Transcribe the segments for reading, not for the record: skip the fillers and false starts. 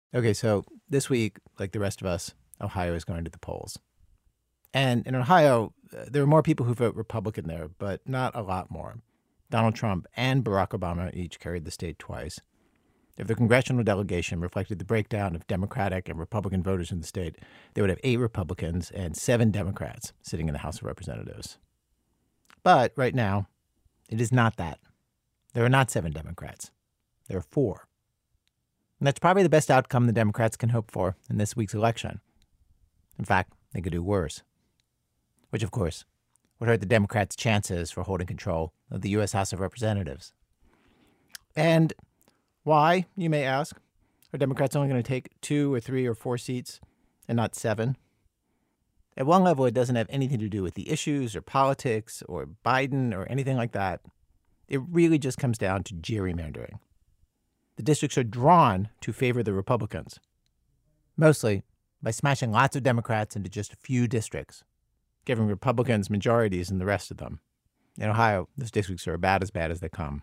Okay, so this week, like the rest of us, Ohio is going to the polls. And in Ohio, there are more people who vote Republican there, but not a lot more. Donald Trump and Barack Obama each carried the state twice. If the congressional delegation reflected the breakdown of Democratic and Republican voters in the state, they would have 8 Republicans and 7 Democrats sitting in the House of Representatives. But right now, it is not that. There are not 7 Democrats. There are 4. And that's probably the best outcome the Democrats can hope for in this week's election. In fact, they could do worse. Which, of course, would hurt the Democrats' chances for holding control of the U.S. House of Representatives. And why, you may ask? Are Democrats only going to take 2 or 3 or 4 seats and not 7? At one level, it doesn't have anything to do with the issues or politics or Biden or anything like that. It really just comes down to gerrymandering. The districts are drawn to favor the Republicans, mostly by smashing lots of Democrats into just a few districts, giving Republicans majorities in the rest of them. In Ohio, those districts are about as bad as they come.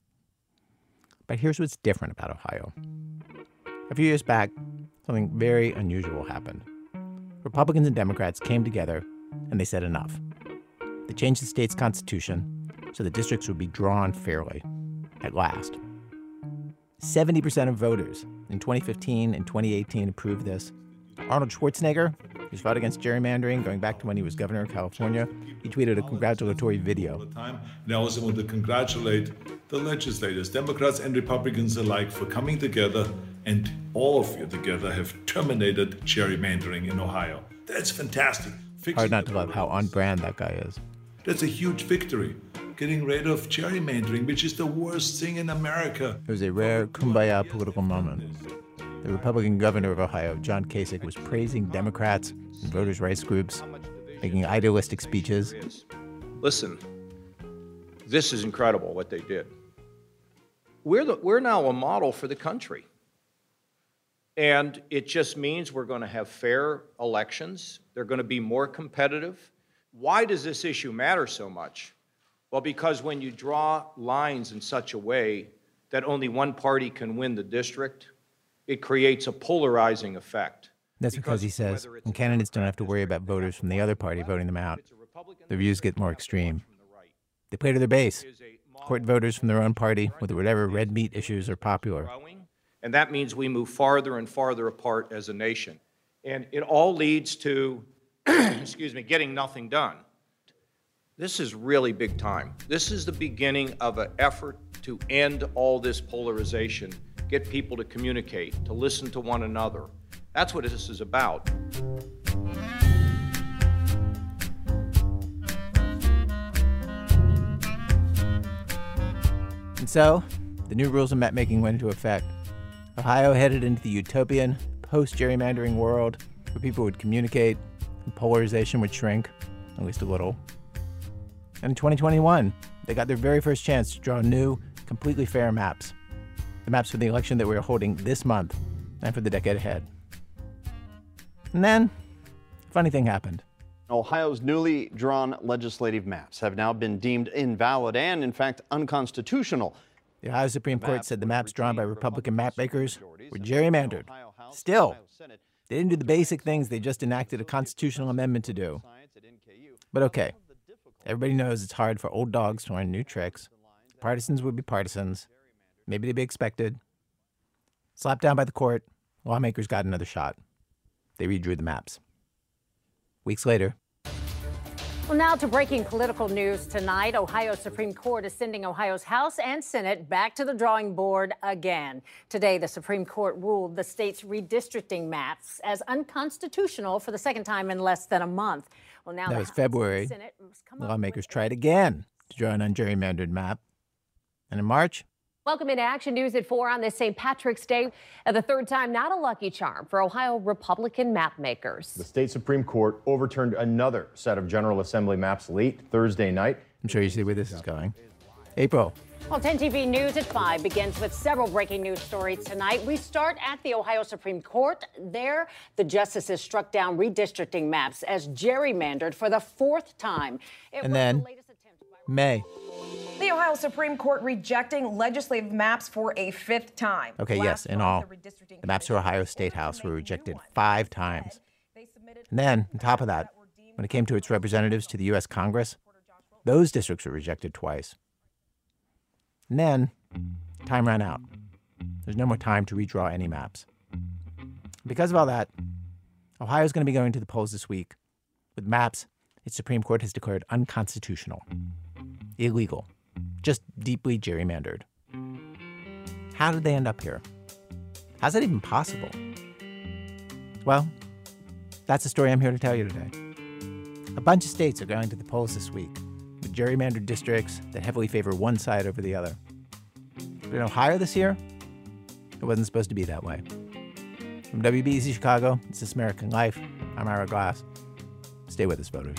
But here's what's different about Ohio. A few years back, something very unusual happened. Republicans and Democrats came together and they said enough. They changed the state's constitution so the districts would be drawn fairly, at last. 70% of voters in 2015 and 2018 approved this. Arnold Schwarzenegger, who's fought against gerrymandering going back to when he was governor of California, he tweeted a congratulatory video. And I also want to congratulate the legislators, Democrats and Republicans alike, for coming together, and all of you together have terminated gerrymandering in Ohio. That's fantastic. Hard not to love how on brand that guy is. That's a huge victory. Getting rid of gerrymandering, which is the worst thing in America. It was a rare kumbaya political moment. The Republican governor of Ohio, John Kasich, was praising Democrats and voters' rights groups, making idealistic speeches. Listen, this is incredible what they did. We're now a model for the country. And it just means we're going to have fair elections. They're going to be more competitive. Why does this issue matter so much? Well, because when you draw lines in such a way that only one party can win the district, it creates a polarizing effect. That's because he says, when candidates don't have to worry about voters from the other party voting them out, their views get more extreme. They play to their base, court voters from their own party with whatever red meat issues are popular. And that means we move farther and farther apart as a nation. And it all leads to, getting nothing done. This is really big time. This is the beginning of an effort to end all this polarization, get people to communicate, to listen to one another. That's what this is about. And so, the new rules of map-making went into effect. Ohio headed into the utopian, post-gerrymandering world where people would communicate and polarization would shrink, at least a little. And in 2021, they got their very first chance to draw new, completely fair maps. The maps for the election that we're holding this month and for the decade ahead. And then, a funny thing happened. Ohio's newly drawn legislative maps have now been deemed invalid and, in fact, unconstitutional. The Ohio Supreme Court said the maps drawn by Republican mapmakers were gerrymandered. Still, they didn't do the basic things they just enacted a constitutional amendment to do. But okay. Everybody knows it's hard for old dogs to learn new tricks. Partisans would be partisans. Maybe they'd be expected. Slapped down by the court, lawmakers got another shot. They redrew the maps. Weeks later. Well, now to breaking political news tonight. Ohio Supreme Court is sending Ohio's House and Senate back to the drawing board again. Today, the Supreme Court ruled the state's redistricting maps as unconstitutional for the second time in less than a month. Well, now that was February. Lawmakers tried again to draw an ungerrymandered map. And in March, Welcome into Action News at 4 on this St. Patrick's Day. The third time, not a lucky charm for Ohio Republican map makers. The state Supreme Court overturned another set of General Assembly maps late Thursday night. I'm sure you see where this is going. April. Well, 10 TV News at 5 begins with several breaking news stories tonight. We start at the Ohio Supreme Court. There, the justices struck down redistricting maps as gerrymandered for the 4th time. And then, May. The Ohio Supreme Court rejecting legislative maps for a fifth time. Okay, yes, in all, the maps for Ohio State House were rejected 5 times. And then, on top of that, when it came to its representatives to the U.S. Congress, those districts were rejected twice. And then, time ran out. There's no more time to redraw any maps. Because of all that, Ohio's going to be going to the polls this week with maps its Supreme Court has declared unconstitutional, illegal, just deeply gerrymandered. How did they end up here? How's that even possible? Well, that's the story I'm here to tell you today. A bunch of states are going to the polls this week with gerrymandered districts that heavily favor one side over the other. But in Ohio this year, it wasn't supposed to be that way. From WBEZ Chicago, it's This American Life. I'm Ira Glass. Stay with us, voters.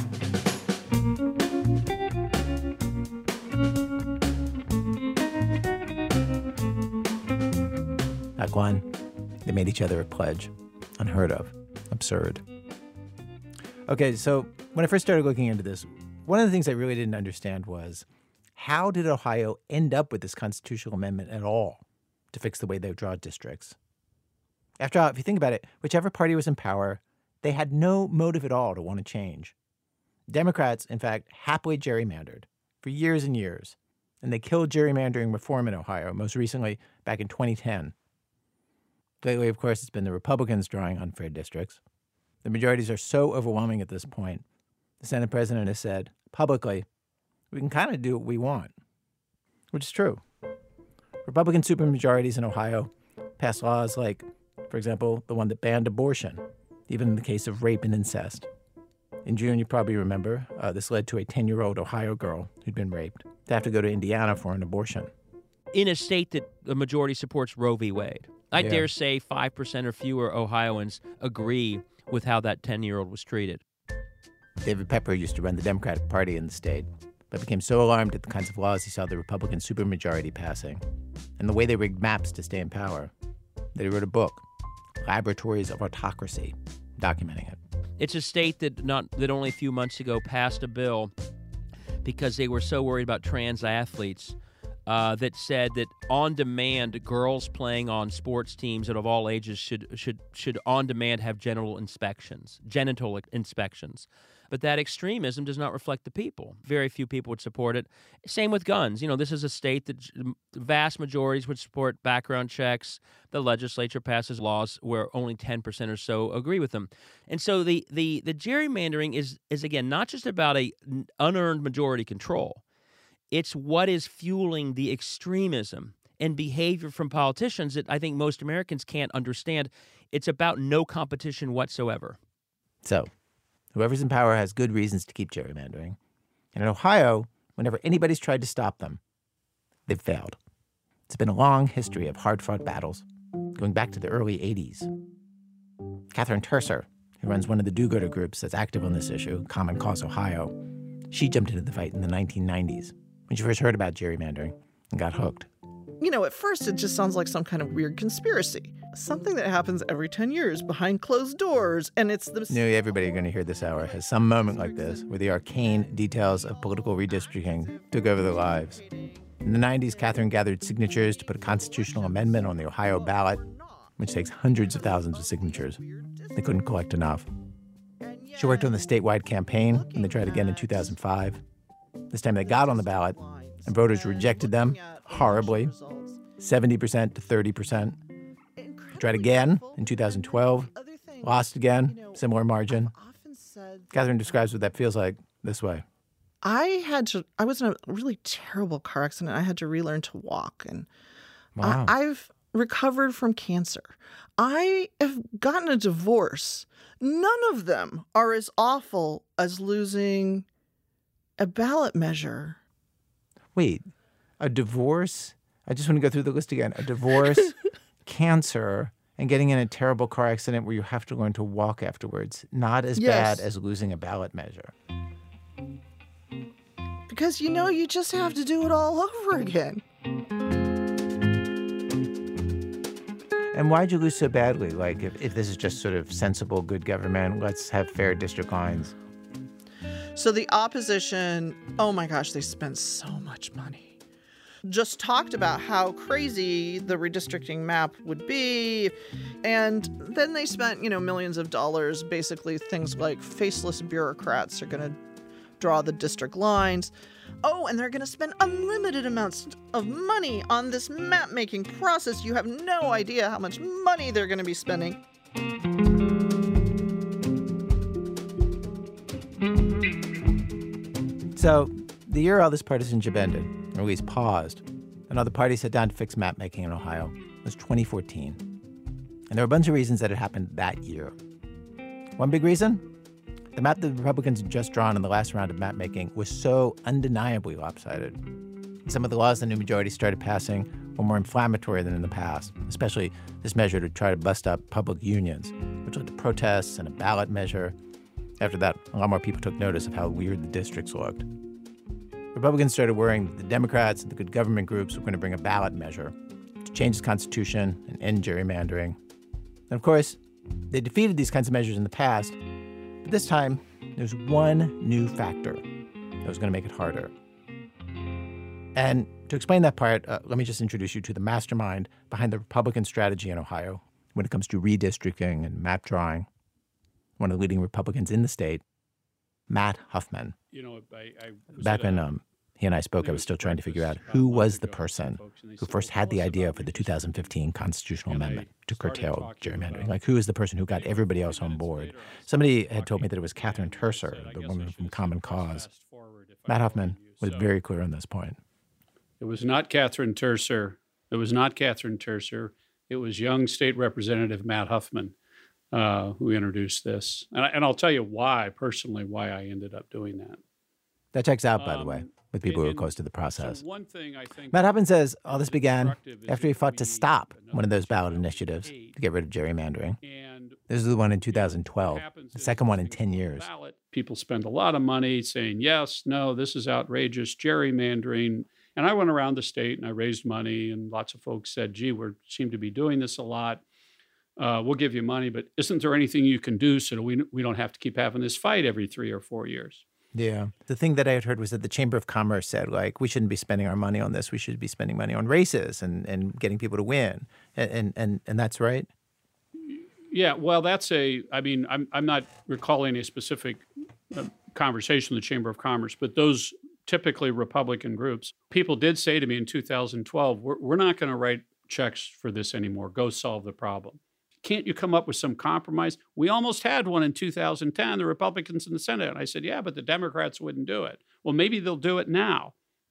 Act 1, they made each other a pledge. Unheard of. Absurd. Okay, so when I first started looking into this, one of the things I really didn't understand was, how did Ohio end up with this constitutional amendment at all to fix the way they draw districts? After all, if you think about it, whichever party was in power, they had no motive at all to want to change. Democrats, in fact, happily gerrymandered for years and years, and they killed gerrymandering reform in Ohio, most recently back in 2010. Lately, of course, it's been the Republicans drawing unfair districts. The majorities are so overwhelming at this point, the Senate president has said publicly, we can kind of do what we want, which is true. Republican supermajorities in Ohio passed laws like, for example, the one that banned abortion, even in the case of rape and incest. In June, you probably remember, this led to a 10-year-old Ohio girl who'd been raped to have to go to Indiana for an abortion. In a state that the majority supports Roe v. Wade, I dare say 5% or fewer Ohioans agree with how that 10-year-old was treated. David Pepper used to run the Democratic Party in the state, but became so alarmed at the kinds of laws he saw the Republican supermajority passing and the way they rigged maps to stay in power that he wrote a book, Laboratories of Autocracy, documenting it. It's a state that only a few months ago passed a bill because they were so worried about trans athletes that said that on demand, girls playing on sports teams of all ages should on demand have genital inspections. But that extremism does not reflect the people. Very few people would support it. Same with guns. You know, this is a state that vast majorities would support background checks. The legislature passes laws where only 10% or so agree with them. And so the gerrymandering is again, not just about a unearned majority control. It's what is fueling the extremism and behavior from politicians that I think most Americans can't understand. It's about no competition whatsoever. So, whoever's in power has good reasons to keep gerrymandering. And in Ohio, whenever anybody's tried to stop them, they've failed. It's been a long history of hard-fought battles, going back to the early 80s. Catherine Terser, who runs one of the do-gooder groups that's active on this issue, Common Cause Ohio, she jumped into the fight in the 1990s when she first heard about gerrymandering and got hooked. You know, at first it just sounds like some kind of weird conspiracy. Something that happens every 10 years behind closed doors, and it's the... Nearly everybody you're going to hear this hour has some moment like this where the arcane details of political redistricting took over their lives. In the 90s, Catherine gathered signatures to put a constitutional amendment on the Ohio ballot, which takes hundreds of thousands of signatures. They couldn't collect enough. She worked on the statewide campaign, and they tried again in 2005. This time they got on the ballot, and voters rejected them horribly, 70% to 30%. Tried again in 2012, lost again, similar margin. Catherine describes what that feels like this way. I was in a really terrible car accident. I had to relearn to walk, and Wow. I've recovered from cancer. I have gotten a divorce. None of them are as awful as losing a ballot measure. Wait, a divorce? I just want to go through the list again. A divorce, cancer, and getting in a terrible car accident where you have to learn to walk afterwards. Not as bad as losing a ballot measure. Because, you know, you just have to do it all over again. And why'd you lose so badly? Like, if this is just sort of sensible, good government, let's have fair district lines. So the opposition, oh my gosh, they spend so much money. Just talked about how crazy the redistricting map would be. And then they spent, millions of dollars. Basically, things like faceless bureaucrats are going to draw the district lines. Oh, and they're going to spend unlimited amounts of money on this map-making process. You have no idea how much money they're going to be spending. So, the year all this partisanship ended, or at least paused, and all the parties sat down to fix map making in Ohio, was 2014. And there were a bunch of reasons that it happened that year. One big reason? The map the Republicans had just drawn in the last round of map making was so undeniably lopsided. Some of the laws the new majority started passing were more inflammatory than in the past, especially this measure to try to bust up public unions, which led to protests and a ballot measure. After that, a lot more people took notice of how weird the districts looked. Republicans started worrying that the Democrats and the good government groups were going to bring a ballot measure to change the Constitution and end gerrymandering. And of course, they defeated these kinds of measures in the past, but this time, there's one new factor that was going to make it harder. And to explain that part, let me just introduce you to the mastermind behind the Republican strategy in Ohio when it comes to redistricting and map drawing. One of the leading Republicans in the state, Matt Huffman. Back when he and I spoke, I was still trying to figure out who was the person who first had the idea for the 2015 constitutional amendment to curtail gerrymandering. Like, who is the person who got everybody else on board? Somebody had told me that it was Catherine Terser, the woman from Common Cause. Matt Huffman was very clear on this point. It was not Catherine Terser. It was young State Representative Matt Huffman who introduced this. And I'll tell you why I ended up doing that. That checks out, by the way, with people who are close to the process. So one thing I think Matt Huffman says all this began after he fought to stop one of those ballot initiatives to get rid of gerrymandering. This is the one in 2012, the second one in 10 years. People spend a lot of money saying, yes, no, this is outrageous, gerrymandering. And I went around the state and I raised money, and lots of folks said, gee, we seem to be doing this a lot. We'll give you money, but isn't there anything you can do so that we don't have to keep having this fight every 3 or 4 years? Yeah. The thing that I had heard was that the Chamber of Commerce said, like, we shouldn't be spending our money on this. We should be spending money on races and getting people to win. And that's right? Yeah, well, I'm not recalling a specific conversation in the Chamber of Commerce, but those typically Republican groups, people did say to me in 2012, we're not going to write checks for this anymore. Go solve the problem. Can't you come up with some compromise? We almost had one in 2010, the Republicans in the Senate. And I said, yeah, but the Democrats wouldn't do it. Well, maybe they'll do it now.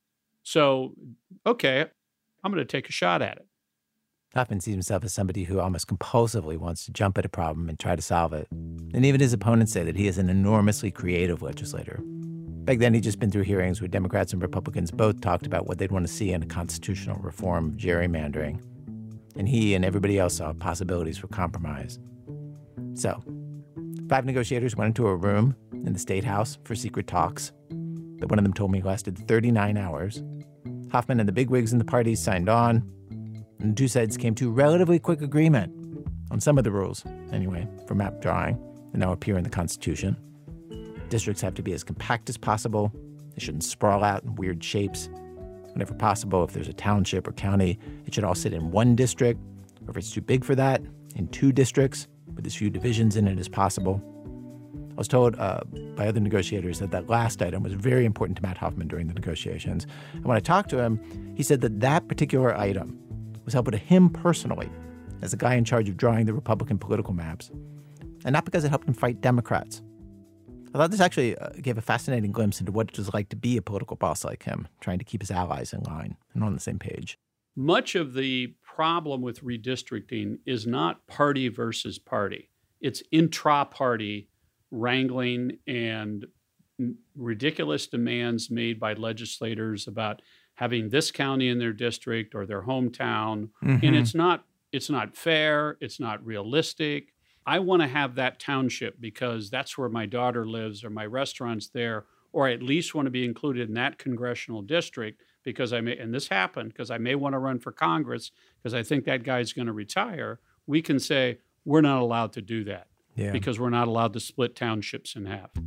So, okay, I'm going to take a shot at it. Huffman sees himself as somebody who almost compulsively wants to jump at a problem and try to solve it. And even his opponents say that he is an enormously creative legislator. Back then, he'd just been through hearings where Democrats and Republicans both talked about what they'd want to see in a constitutional reform of gerrymandering. And he and everybody else saw possibilities for compromise. So, 5 negotiators went into a room in the State House for secret talks that one of them told me lasted 39 hours. Huffman and the bigwigs in the parties signed on, and the two sides came to relatively quick agreement on some of the rules, anyway, for map drawing that now appear in the Constitution. Districts have to be as compact as possible. They shouldn't sprawl out in weird shapes. Whenever possible, if there's a township or county, it should all sit in one district, or if it's too big for that, in 2 districts with as few divisions in it as possible. I was told by other negotiators that last item was very important to Matt Huffman during the negotiations. And when I talked to him, he said that particular item was helpful to him personally as the guy in charge of drawing the Republican political maps, and not because it helped him fight Democrats. I thought this actually gave a fascinating glimpse into what it was like to be a political boss like him, trying to keep his allies in line and on the same page. Much of the problem with redistricting is not party versus party. It's intra-party wrangling and ridiculous demands made by legislators about having this county in their district or their hometown. Mm-hmm. And it's not fair. It's not realistic. I want to have that township because that's where my daughter lives or my restaurant's there, or I at least want to be included in that congressional district because and this happened because I may want to run for Congress because I think that guy's going to retire. We can say we're not allowed to do that because we're not allowed to split townships in half.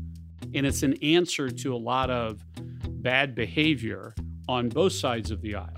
And it's an answer to a lot of bad behavior on both sides of the aisle.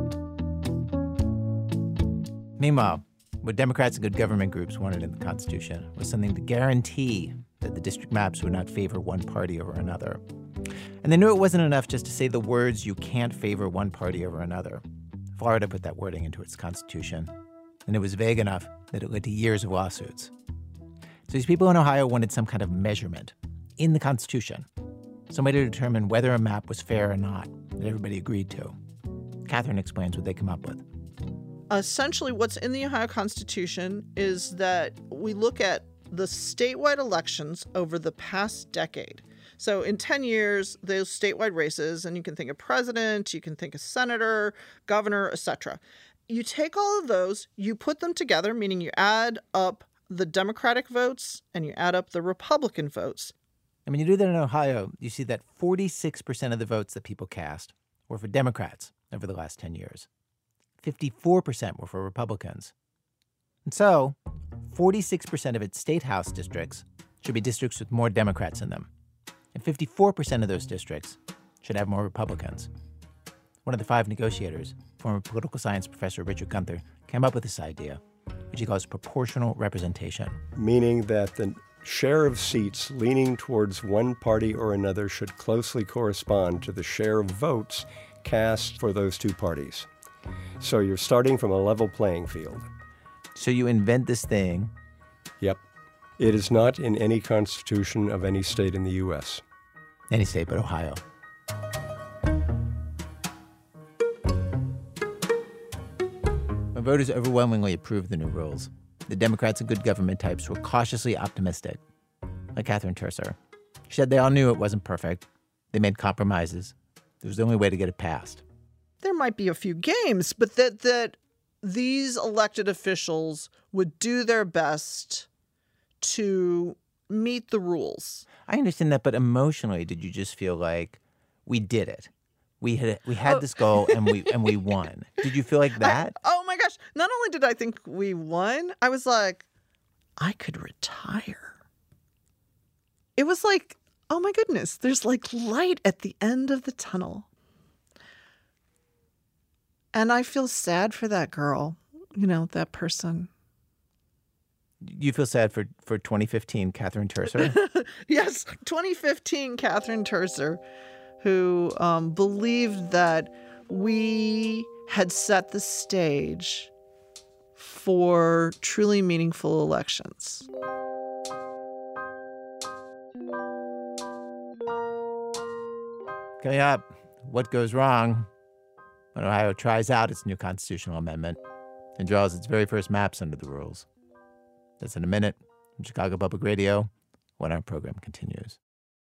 Meanwhile, what Democrats and good government groups wanted in the Constitution was something to guarantee that the district maps would not favor one party over another. And they knew it wasn't enough just to say the words, "you can't favor one party over another." Florida put that wording into its constitution, and it was vague enough that it led to years of lawsuits. So these people in Ohio wanted some kind of measurement in the Constitution, some way to determine whether a map was fair or not, that everybody agreed to. Catherine explains what they come up with. Essentially, what's in the Ohio Constitution is that we look at the statewide elections over the past decade. So in 10 years, those statewide races, and you can think of president, you can think of senator, governor, etc. You take all of those, you put them together, meaning you add up the Democratic votes and you add up the Republican votes. And when you do that in Ohio, you see that 46% of the votes that people cast were for Democrats over the last 10 years. 54% were for Republicans. And so, 46% of its state house districts should be districts with more Democrats in them. And 54% of those districts should have more Republicans. One of the 5 negotiators, former political science professor Richard Gunther, came up with this idea, which he calls proportional representation. Meaning that the share of seats leaning towards one party or another should closely correspond to the share of votes cast for those two parties. So you're starting from a level playing field. So you invent this thing. Yep. It is not in any constitution of any state in the U.S. Any state but Ohio. When voters overwhelmingly approved the new rules, the Democrats and good government types were cautiously optimistic, like Catherine Terser. She said they all knew it wasn't perfect. They made compromises. It was the only way to get it passed. There might be a few games, but that these elected officials would do their best to meet the rules. I understand that, but emotionally, did you just feel like we did it? We had this goal and we won. Did you feel like that? Oh my gosh. Not only did I think we won, I was like, I could retire. It was like, oh my goodness, there's like light at the end of the tunnel. And I feel sad for that girl, that person. You feel sad for 2015 Catherine Terser? Yes, 2015 Catherine Terser, who believed that we had set the stage for truly meaningful elections. Coming up, what goes wrong when Ohio tries out its new constitutional amendment and draws its very first maps under the rules. That's in a minute from Chicago Public Radio when our program continues.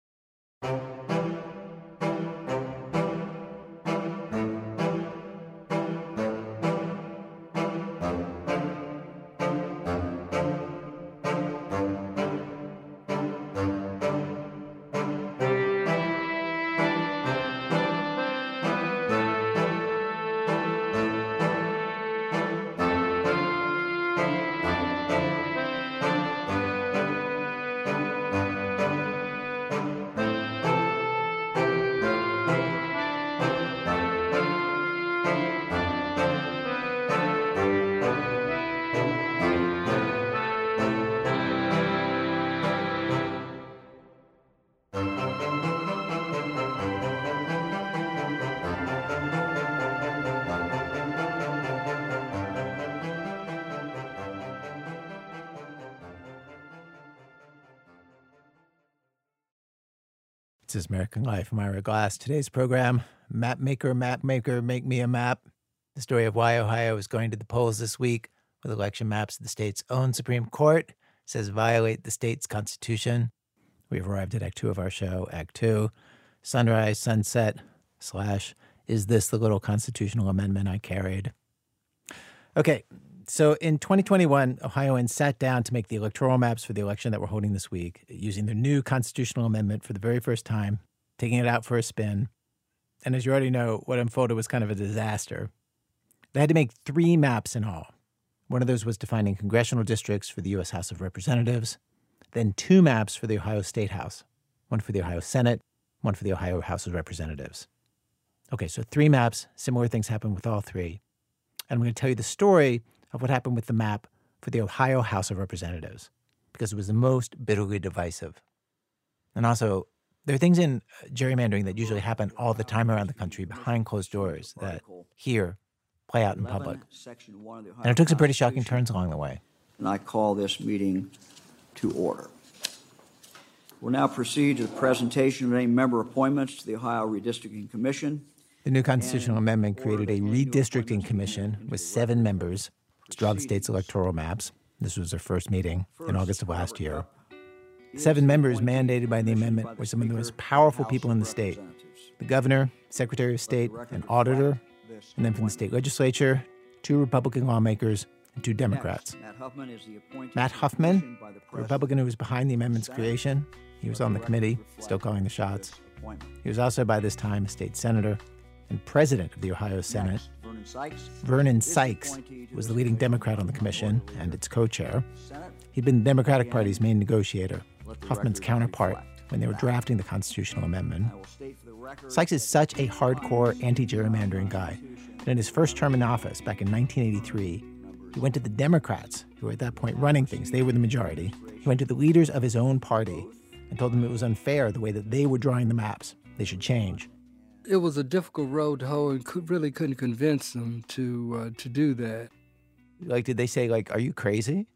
This is American Life. I'm Ira Glass. Today's program, Map Maker, Make Me a Map. The story of why Ohio is going to the polls this week with election maps the state's own Supreme Court says violate the state's constitution. We've arrived at Act 2 of our show, Act 2, Sunrise, Sunset, / is this the little constitutional amendment I carried? Okay, so in 2021, Ohioans sat down to make the electoral maps for the election that we're holding this week using their new constitutional amendment for the very first time, taking it out for a spin. And as you already know, what unfolded was kind of a disaster. They had to make 3 maps in all. One of those was defining congressional districts for the U.S. House of Representatives, then 2 maps for the Ohio State House. one for the Ohio Senate, one for the Ohio House of Representatives. Okay, so 3 maps, similar things happened with all 3. And I'm going to tell you the story of what happened with the map for the Ohio House of Representatives, because it was the most bitterly divisive. And also, there are things in gerrymandering that usually happen all the time around the country behind closed doors that here play out in public. And it took some pretty shocking turns along the way. And I call this meeting to order. We'll now proceed to the presentation of any member appointments to the Ohio Redistricting Commission. The new constitutional amendment created a redistricting commission with 7 members to draw the state's electoral maps. This was their first meeting in August of last year. 7 members mandated by the amendment were some of the most powerful people in the state: the governor, secretary of state, an auditor, and then from the state legislature, 2 Republican lawmakers and 2 Democrats. Matt Huffman, the Republican who was behind the amendment's creation, he was on the committee, still calling the shots. He was also by this time a state senator and president of the Ohio Senate. Vernon Sykes was the leading Democrat on the commission and its co-chair. He'd been the Democratic Party's main negotiator, Huffman's counterpart when they were drafting the constitutional amendment. Sykes is such a hardcore anti-gerrymandering guy that in his first term in office back in 1983, he went to the Democrats, who were at that point running things. They were the majority. He went to the leaders of his own party and told them it was unfair the way that they were drawing the maps. They should change. It was a difficult road to hoe and really couldn't convince them to do that. Like, did they say, like, are you crazy?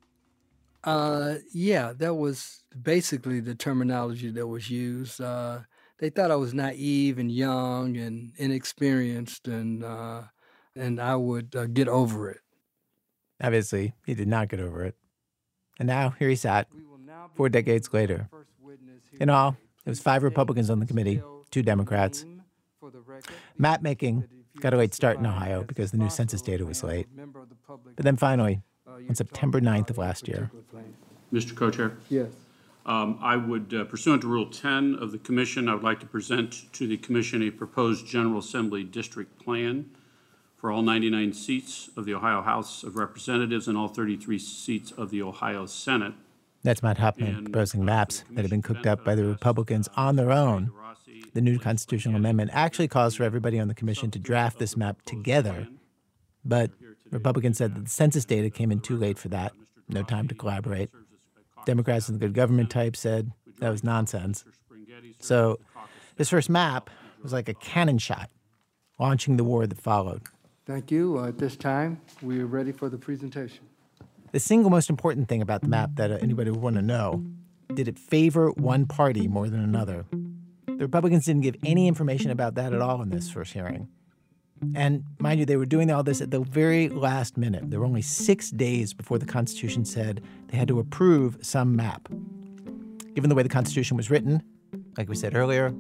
Yeah, that was basically the terminology that was used. They thought I was naive and young and inexperienced, and I would get over it. Obviously, he did not get over it. And now, here he sat, 4 decades later. In all, it was 5 Republicans on the committee, 2 Democrats. Map-making got a late start in Ohio because the new census data was late. But then finally, on September 9th of last year. Mr. Co-Chair? Yes. I would, pursuant to Rule 10 of the Commission, I would like to present to the Commission a proposed General Assembly district plan for all 99 seats of the Ohio House of Representatives and all 33 seats of the Ohio Senate. That's Matt Huffman proposing maps that have been cooked up by the Republicans on their own. The new constitutional amendment actually calls for everybody on the commission to draft this map together. But Republicans said that the census data came in too late for that. No time to collaborate. Democrats and the good government type said that was nonsense. So this first map was like a cannon shot, launching the war that followed. Thank you. At this time, we are ready for the presentation. The single most important thing about the map that anybody would want to know, did it favor one party more than another? The Republicans didn't give any information about that at all in this first hearing. And mind you, they were doing all this at the very last minute. There were only 6 days before the Constitution said they had to approve some map. Given the way the Constitution was written, like we said earlier,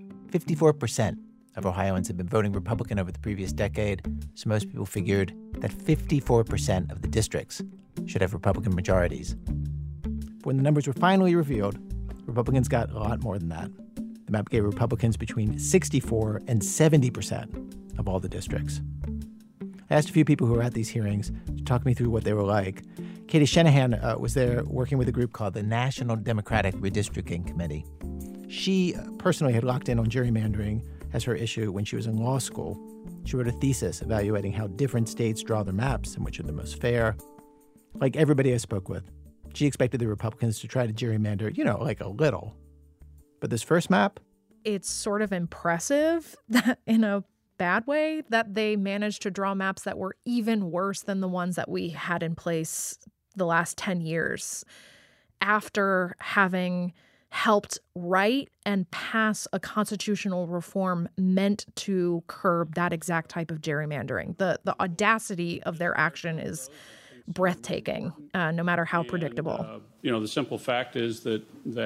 54% of Ohioans had been voting Republican over the previous decade, so most people figured that 54% of the districts should have Republican majorities. But when the numbers were finally revealed, Republicans got a lot more than that. The map gave Republicans between 64 and 70% of all the districts. I asked a few people who were at these hearings to talk me through what they were like. Katie Shanahan was there working with a group called the National Democratic Redistricting Committee. She personally had locked in on gerrymandering as her issue when she was in law school. She wrote a thesis evaluating how different states draw their maps and which are the most fair. Like everybody I spoke with, she expected the Republicans to try to gerrymander, like a little. But this first map? It's sort of impressive that in a bad way that they managed to draw maps that were even worse than the ones that we had in place the last 10 years. After having helped write and pass a constitutional reform meant to curb that exact type of gerrymandering. The audacity of their action is breathtaking, no matter how predictable. The simple fact is that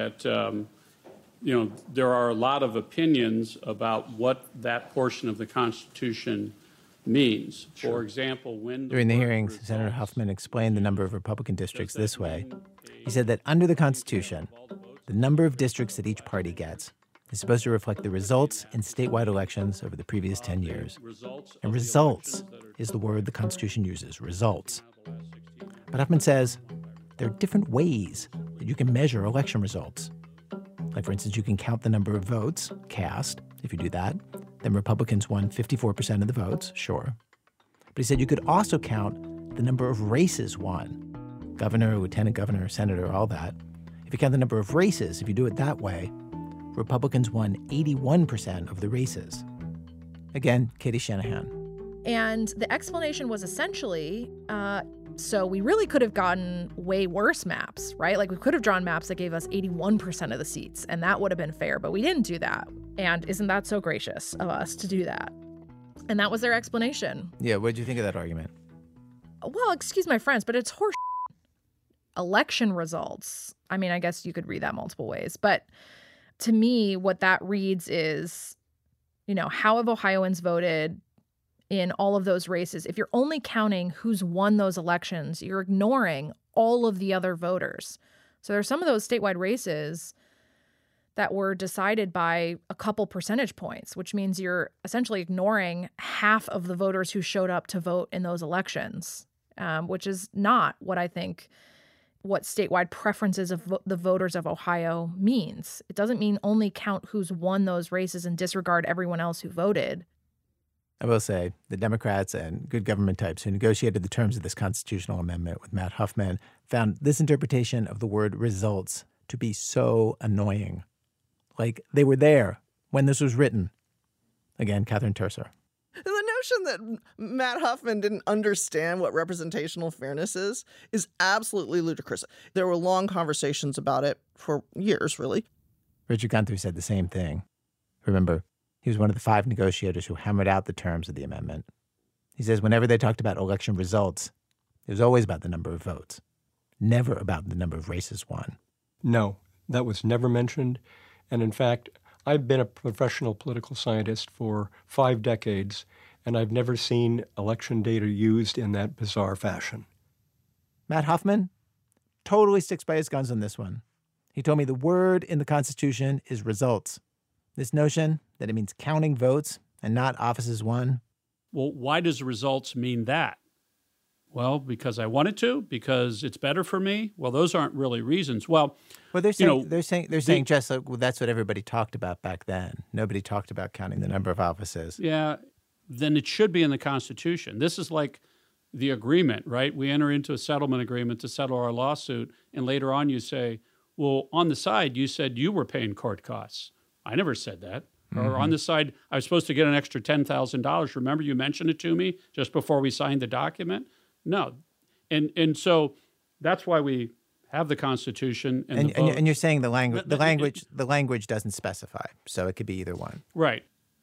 there are a lot of opinions about what that portion of the Constitution means. For example, during the hearings, Senator Huffman explained the number of Republican districts this way. He said that under the Constitution, the number of districts that each party gets is supposed to reflect the results in statewide elections over the previous 10 years. And results is the word the Constitution uses, results. But Huffman says there are different ways that you can measure election results. Like, for instance, you can count the number of votes cast. If you do that, then Republicans won 54% of the votes, sure. But he said you could also count the number of races won. Governor, lieutenant governor, senator, all that. If you count the number of races, if you do it that way, Republicans won 81% of the races. Again, Katie Shanahan. And the explanation was essentially, so we really could have gotten way worse maps, right? Like we could have drawn maps that gave us 81% of the seats, and that would have been fair, but we didn't do that. And isn't that so gracious of us to do that? And that was their explanation. Yeah, what did you think of that argument? Well, excuse my French, but it's horse. Election results. I mean, I guess you could read that multiple ways, but to me, what that reads is, how have Ohioans voted in all of those races? If you're only counting who's won those elections, you're ignoring all of the other voters. So there's some of those statewide races that were decided by a couple percentage points, which means you're essentially ignoring half of the voters who showed up to vote in those elections, which is not what statewide preferences of the voters of Ohio means. It doesn't mean only count who's won those races and disregard everyone else who voted. I will say the Democrats and good government types who negotiated the terms of this constitutional amendment with Matt Huffman found this interpretation of the word results to be so annoying. Like they were there when this was written. Again, Catherine Terser. The notion that Matt Huffman didn't understand what representational fairness is absolutely ludicrous. There were long conversations about it for years, really. Richard Gunther said the same thing. Remember, he was one of the 5 negotiators who hammered out the terms of the amendment. He says whenever they talked about election results, it was always about the number of votes, never about the number of races won. No, that was never mentioned. And in fact, I've been a professional political scientist for 5 decades, and I've never seen election data used in that bizarre fashion. Matt Huffman totally sticks by his guns on this one. He told me the word in the Constitution is results. This notion that it means counting votes and not offices won. Well, why does results mean that? Well, because I want it to, because it's better for me. Well, those aren't really reasons. Well, they're saying just like, well, that's what everybody talked about back then. Nobody talked about counting the number of offices. Yeah, then it should be in the Constitution. This is like the agreement, right? We enter into a settlement agreement to settle our lawsuit, and later on you say, well, on the side, you said you were paying court costs. I never said that. Mm-hmm. Or on the side, I was supposed to get an extra $10,000. Remember you mentioned it to me just before we signed the document? No. And so that's why we have the Constitution and you're saying the language doesn't specify, so it could be either one. Right.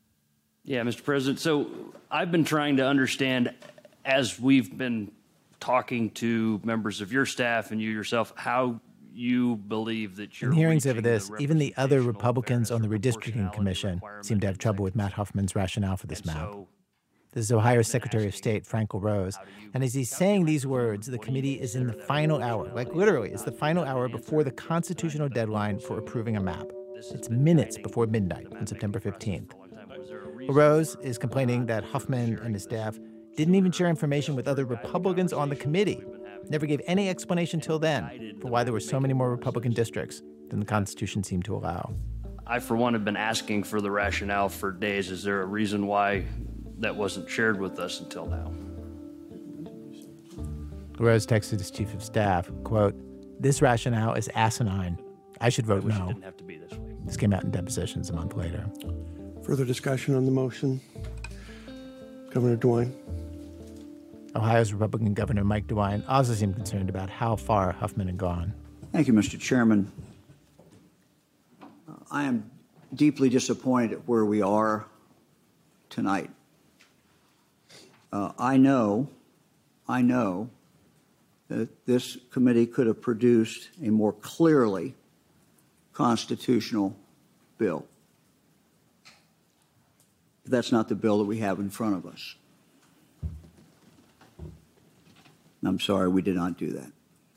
Yeah, Mr. President. So I've been trying to understand, as we've been talking to members of your staff and you yourself, how you believe that you're... In hearings over this, even the other Republicans on the Redistricting Commission seem to have trouble with Matt Huffman's rationale for this map. This is Ohio's Secretary of State, Frank LaRose. And as he's saying these words, the committee is in the final hour. Like literally, it's the final hour before the constitutional deadline for approving a map. It's minutes before midnight on September 15th. LaRose is complaining that Huffman and his staff didn't even share information with other Republicans on the committee. Never gave any explanation till then for why there were so many more Republican districts than the Constitution seemed to allow. I, for one, have been asking for the rationale for days. Is there a reason why that wasn't shared with us until now? LaRose texted his chief of staff, quote, "This rationale is asinine. I should vote no." It didn't have to be this way. This came out in depositions a month later. Further discussion on the motion? Governor DeWine. Ohio's Republican Governor Mike DeWine also seemed concerned about how far Huffman had gone. Thank you, Mr. Chairman. I am deeply disappointed at where we are tonight. I know that this committee could have produced a more clearly constitutional bill. But that's not the bill that we have in front of us. I'm sorry, we did not do that.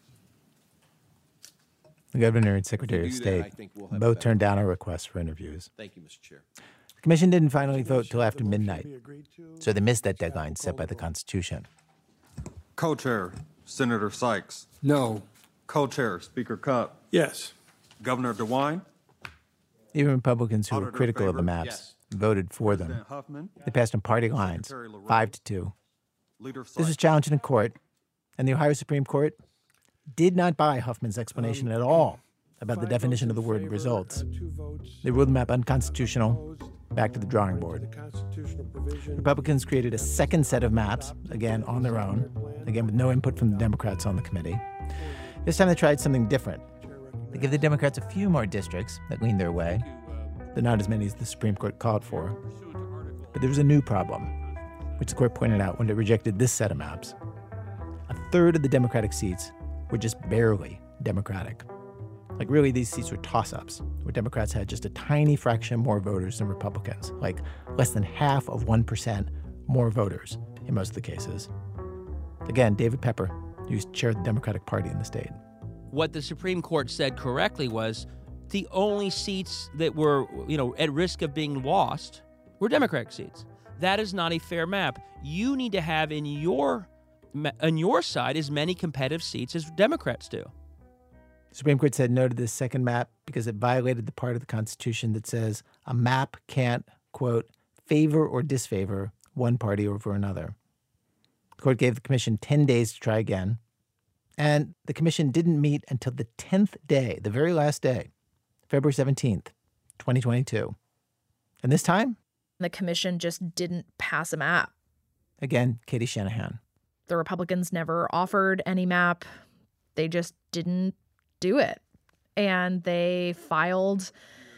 The governor and secretary of state both turned down our request for interviews. Thank you, Mr. Chair. The commission didn't finally vote till after midnight, so they missed that deadline set by the Constitution. Co-chair, Senator Sykes. No. Co-chair, Speaker Cupp. Yes. Governor DeWine. Even Republicans who were critical of the maps voted for them. They passed on party lines, 5-2. This was challenged in court, and the Ohio Supreme Court did not buy Huffman's explanation at all about the definition of the word results. They ruled the map unconstitutional, back to the drawing board. Republicans created a second set of maps, again on their own, again with no input from the Democrats on the committee. This time they tried something different. They gave the Democrats a few more districts that leaned their way, but not as many as the Supreme Court called for. But there was a new problem, which the court pointed out when it rejected this set of maps. A third of the Democratic seats were just barely Democratic. Like, really, these seats were toss-ups, where Democrats had just a tiny fraction more voters than Republicans, like less than half of 1% more voters in most of the cases. Again, David Pepper, who chaired the Democratic Party in the state. What the Supreme Court said correctly was the only seats that were, at risk of being lost were Democratic seats. That is not a fair map. You need to have on your side as many competitive seats as Democrats do. The Supreme Court said no to this second map because it violated the part of the Constitution that says a map can't, quote, favor or disfavor one party over another. The court gave the commission 10 days to try again, and the commission didn't meet until the 10th day, the very last day, February 17th, 2022. And this time, the commission just didn't pass a map. Again, Katie Shanahan. The Republicans never offered any map. They just didn't do it. And they filed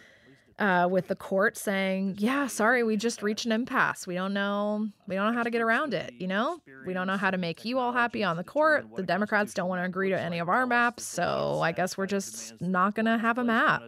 with the court saying, yeah, sorry, we just reached an impasse. We don't know how to get around it, We don't know how to make you all happy on the court. The Democrats don't want to agree to any of our maps, so I guess we're just not going to have a map.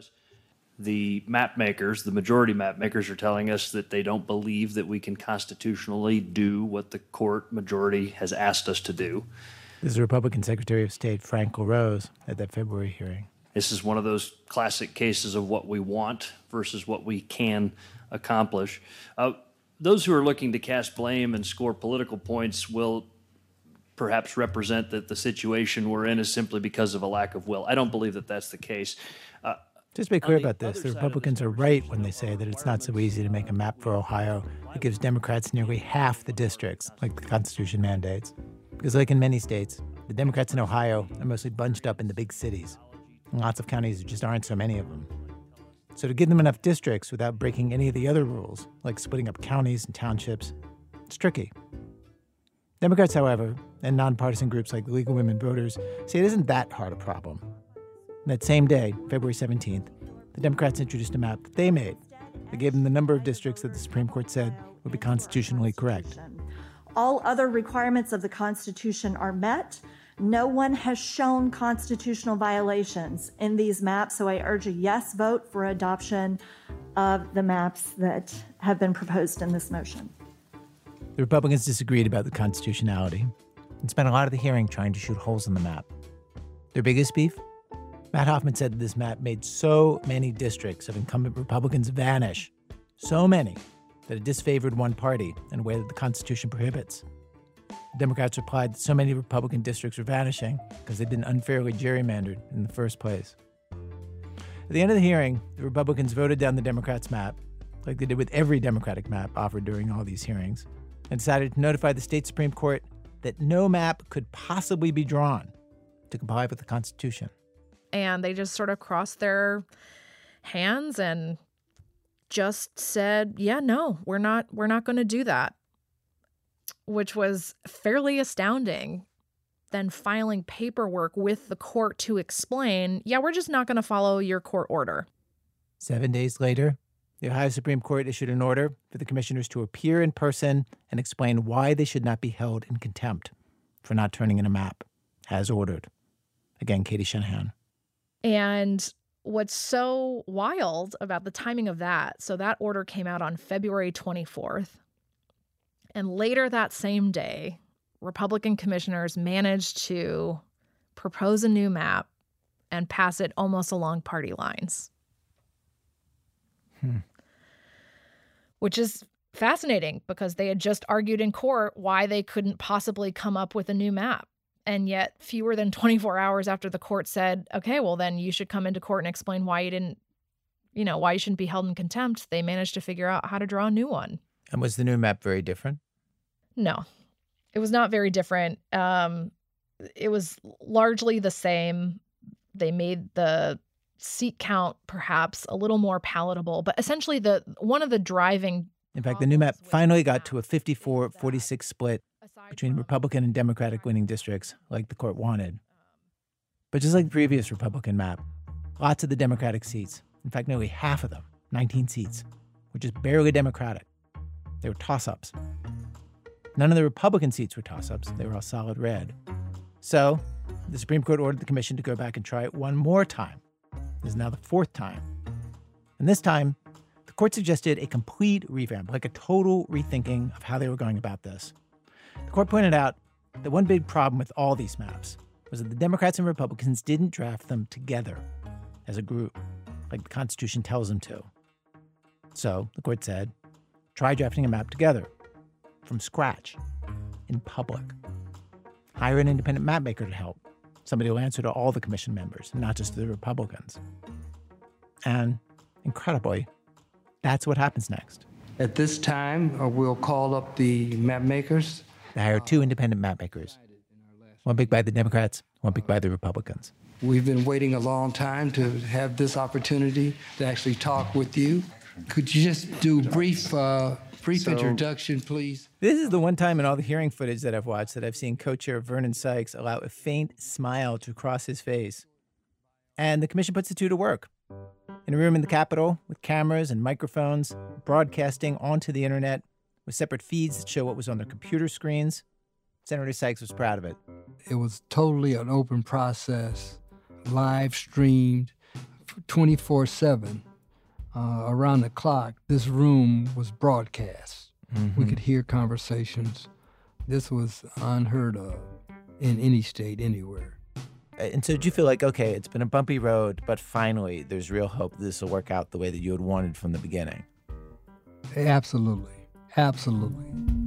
The map makers, the majority map makers, are telling us that they don't believe that we can constitutionally do what the court majority has asked us to do. This is Republican Secretary of State Frank LaRose at that February hearing. This is one of those classic cases of what we want versus what we can accomplish. Those who are looking to cast blame and score political points will perhaps represent that the situation we're in is simply because of a lack of will. I don't believe that that's the case. Just to be clear about this, the Republicans are right when they say that it's not so easy to make a map for Ohio that gives Democrats nearly half the districts, like the Constitution mandates. Because like in many states, the Democrats in Ohio are mostly bunched up in the big cities. And lots of counties there just aren't so many of them. So to give them enough districts without breaking any of the other rules, like splitting up counties and townships, it's tricky. Democrats, however, and nonpartisan groups like the League of Women Voters say it isn't that hard a problem. And that same day, February 17th, the Democrats introduced a map that they made that gave them the number of districts that the Supreme Court said would be constitutionally correct. All other requirements of the Constitution are met. No one has shown constitutional violations in these maps, so I urge a yes vote for adoption of the maps that have been proposed in this motion. The Republicans disagreed about the constitutionality and spent a lot of the hearing trying to shoot holes in the map. Their biggest beef? Matt Hoffman said that this map made so many districts of incumbent Republicans vanish, so many, that it disfavored one party in a way that the Constitution prohibits. The Democrats replied that so many Republican districts were vanishing because they'd been unfairly gerrymandered in the first place. At the end of the hearing, the Republicans voted down the Democrats' map, like they did with every Democratic map offered during all these hearings, and decided to notify the state Supreme Court that no map could possibly be drawn to comply with the Constitution. And they just sort of crossed their hands and just said, yeah, no, we're not going to do that, which was fairly astounding. Then filing paperwork with the court to explain, yeah, we're just not going to follow your court order. 7 days later, the Ohio Supreme Court issued an order for the commissioners to appear in person and explain why they should not be held in contempt for not turning in a map, as ordered. Again, Katie Shanahan. And what's so wild about the timing of that, so that order came out on February 24th. And later that same day, Republican commissioners managed to propose a new map and pass it almost along party lines. Which is fascinating because they had just argued in court why they couldn't possibly come up with a new map. And yet fewer than 24 hours after the court said, okay, well, then you should come into court and explain why you didn't why you shouldn't be held in contempt, they managed to figure out how to draw a new one. And was the new map very different? No, it was not very different. It was largely the same. They made the seat count perhaps a little more palatable, but essentially one of the driving... In fact, the new map finally got to a 54-46 split between Republican and Democratic winning districts like the court wanted. But just like the previous Republican map, lots of the Democratic seats, in fact, nearly half of them, 19 seats, were just barely Democratic. They were toss-ups. None of the Republican seats were toss-ups. They were all solid red. So the Supreme Court ordered the commission to go back and try it one more time. This is now the fourth time. And this time, the court suggested a complete revamp, like a total rethinking of how they were going about this. The court pointed out that one big problem with all these maps was that the Democrats and Republicans didn't draft them together as a group, like the Constitution tells them to. So the court said, try drafting a map together, from scratch, in public. Hire an independent mapmaker to help, somebody who will answer to all the commission members, not just to the Republicans. And incredibly, that's what happens next. At this time, we'll call up the map makers. They hire two independent mapmakers, one picked by the Democrats, one picked by the Republicans. We've been waiting a long time to have this opportunity to actually talk with you. Could you just do a brief introduction, please? This is the one time in all the hearing footage that I've watched that I've seen co-chair Vernon Sykes allow a faint smile to cross his face. And the commission puts the two to work. In a room in the Capitol with cameras and microphones, broadcasting onto the internet with separate feeds that show what was on their computer screens, Senator Sykes was proud of it. It was totally an open process, live streamed 24/7. Around the clock, this room was broadcast. Mm-hmm. We could hear conversations. This was unheard of in any state, anywhere. And so did you feel like, okay, it's been a bumpy road, but finally there's real hope this will work out the way that you had wanted from the beginning? Absolutely. Absolutely.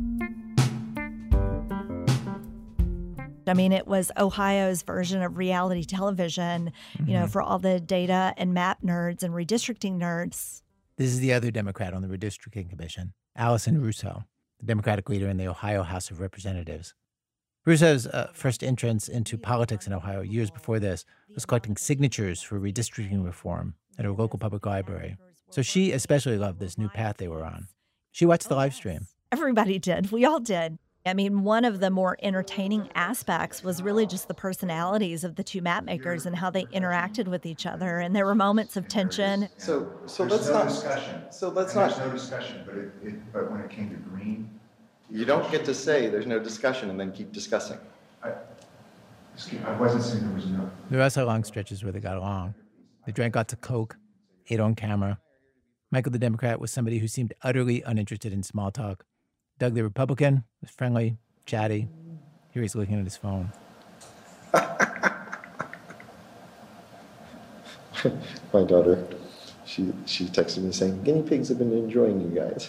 I mean, it was Ohio's version of reality television, for all the data and map nerds and redistricting nerds. This is the other Democrat on the Redistricting Commission, Allison Russo, the Democratic leader in the Ohio House of Representatives. Russo's first entrance into politics in Ohio years before this was collecting signatures for redistricting reform at her local public library. So she especially loved this new path they were on. She watched the live stream. Everybody did. We all did. I mean, one of the more entertaining aspects was really just the personalities of the two map makers and how they interacted with each other. And there were moments of tension. So let's not discussion. So let's not. There's no discussion, but when it came to green, you don't get to say there's no discussion and then keep discussing. I wasn't saying there was no. There were also long stretches where they got along. They drank lots of Coke, ate on camera. Michael the Democrat was somebody who seemed utterly uninterested in small talk. Doug the Republican was friendly, chatty. Here he's looking at his phone. My daughter, she texted me saying, guinea pigs have been enjoying you guys.